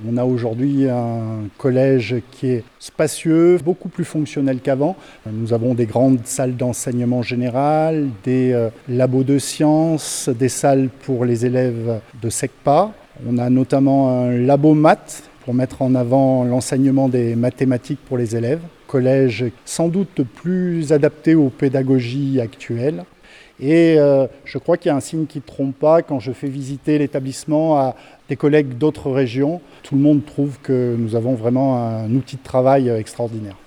On a aujourd'hui un collège qui est spacieux, beaucoup plus fonctionnel qu'avant. Nous avons des grandes salles d'enseignement général, des labos de sciences, des salles pour les élèves de SECPA. On a notamment un labo maths pour mettre en avant l'enseignement des mathématiques pour les élèves. Collège sans doute plus adapté aux pédagogies actuelles. Et je crois qu'il y a un signe qui ne trompe pas quand je fais visiter l'établissement à des collègues d'autres régions. Tout le monde trouve que nous avons vraiment un outil de travail extraordinaire.